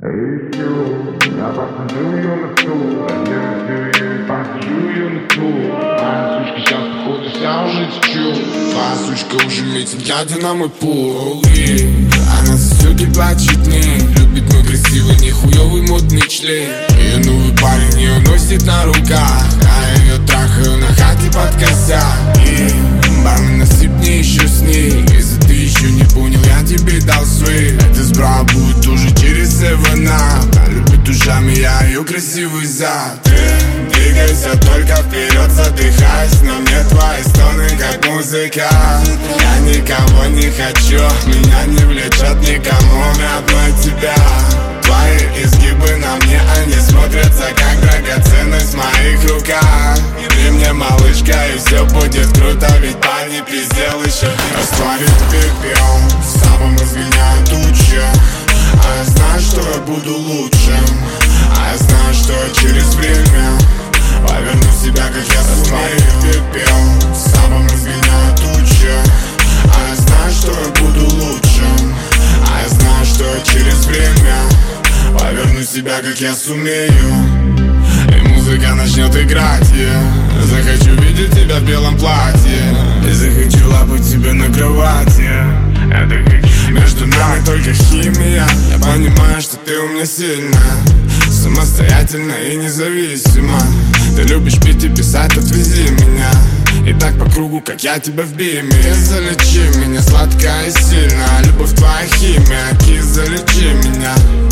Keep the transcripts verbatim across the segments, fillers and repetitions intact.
Еще я посажу ее на стул, я посажу ее на стул. Моя сучка сейчас походу вся уже течет. Твоя сучка уже метит, глядя на мой пол. И она сосет и плачет мне. Любит мой красивый, нихуевый модный член. Ее новый парень ее носит на руках, а ее трахаю на хате под косяк. И бармен, насыпь мне еще с ней. Если ты еще не понял, я тебе дал свей. Это справа будет уже через севен ап. Она любит ушами, я ее красивый зад. Ты двигайся только вперед, задыхаясь, но мне твои стоны как музыка. Я никого не хочу, меня не влечет никому, одной тебя. Твои изгибы на мне, они смотрятся как драгоценность в моих руках. Ты мне малышка, и все будет круто, ведь парни пиздел еще. Растворит пепел, с тобой изгоняют тучи. А я знаю, что я буду лучшим, а я знаю, что я через время поверну себя, как я сумею. Пепел, с тобой изгоняют тучи. А я знаю, что я буду лучшим, а я знаю, что я через время поверну себя, как я сумею. И музыка начнет играть, yeah. Захочу видеть тебя в белом платье, и захочу лапать тебя на кровати. Между нами только химия. Я понимаю, что ты у меня сильная, самостоятельная и независима. Ты любишь пить и писать, отвези меня. И так по кругу, как я тебя в биме. Киз, залечи меня, сладкая и сильная. Любовь твоя химия. Киз, залечи меня,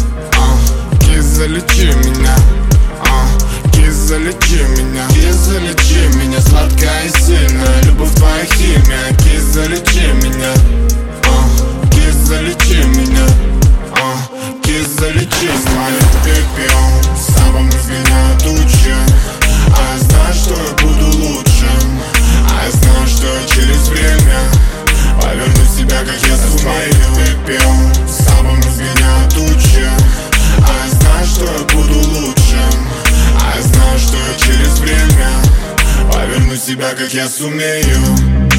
а, Киз, залечи меня, а, Киз, залечи меня. Киз, залечи меня, сладкая и сильная. Любовь твоя химия. Киз, залечи меня, а, Киз, залечи меня, а, Киз, залечи. Свалит пепел, с собой изгоняют тучи. А я знаю, что я буду лучшим, а я знаю, что я через время поверну себя, как я сумею. Пепел, с собой изгоняют тучи. А я знаю, что я буду лучшим, а я знаю, что я через время поверну себя, как я сумею.